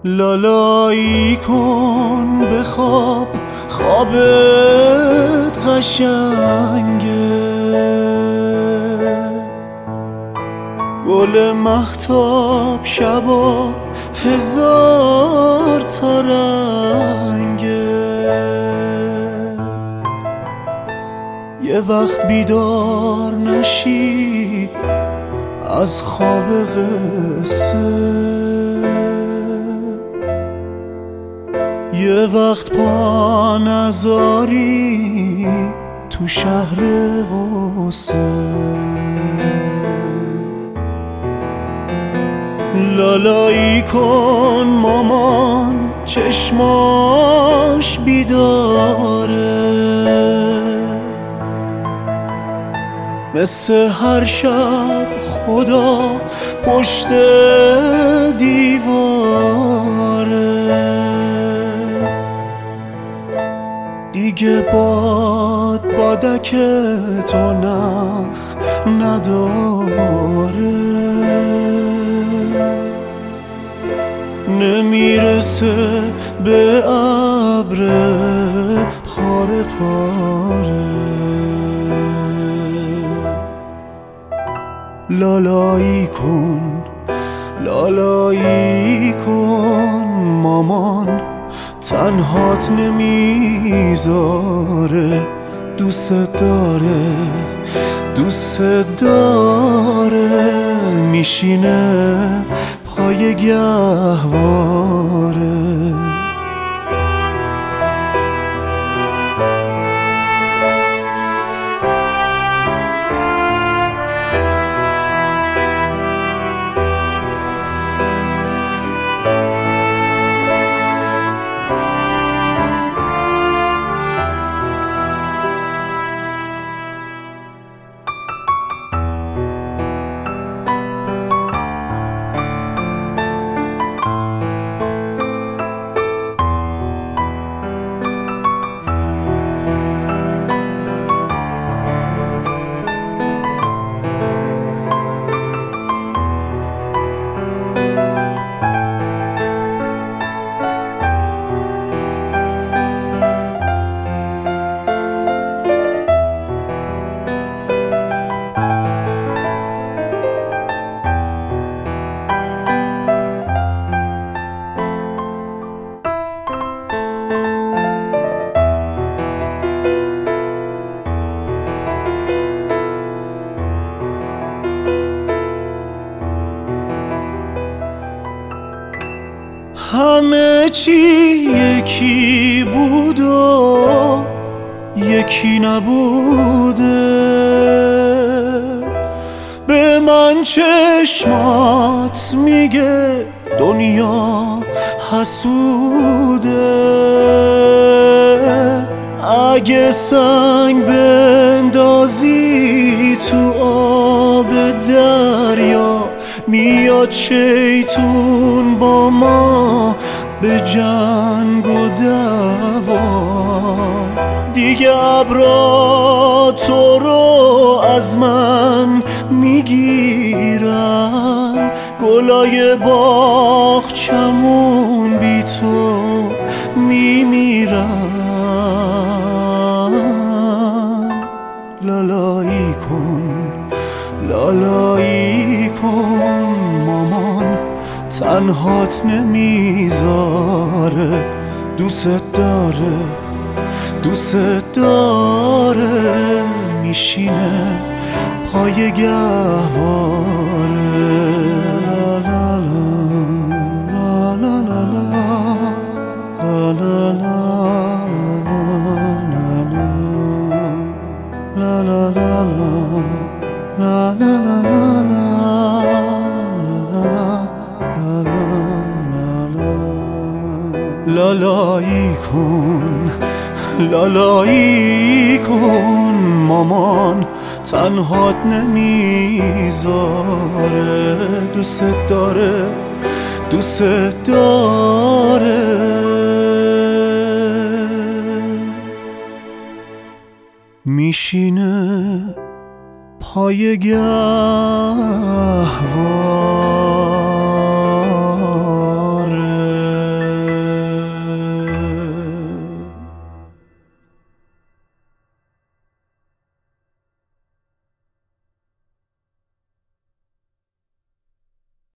لالایی کن بخواب، خوابت قشنگه. گل مهتاب شبا هزار تا رنگه. یه وقت بیدار نشی از خواب قصه، یه وقت پا نذاری تو شهر غصه. لالایی کن مامان چشماش بیداره، مثل هر شب خدا پشت دیواره. دیگه بادک تو نخ نداره، نمیرسه به ابر پاره پاره. لالایی کن، لالایی کن مامان، تنهات نمیذاره، دوست داره، دوست داره، میشینه پای گهواره. همه چی یکی بود و یکی نبوده، به من چشمات میگه دنیا حسوده. اگه سنگ بندازی تو آب دریا، میاد شیطون با ما به جنگ و دعوا. دیگه ابرا تو رو از من میگیرن، گلای باغچمون بی تو میمیرن. لالایی کن، لالایی کن مامان، تنهات نمیذاره، دوست داره، دوست داره، میشینه پای گهواره. لا لا لا لا لا لا لا لا لا لالایی کن، لالایی کن مامان، تنهات نمیذاره، دوست داره، دوست داره، میشینه پای گهواره.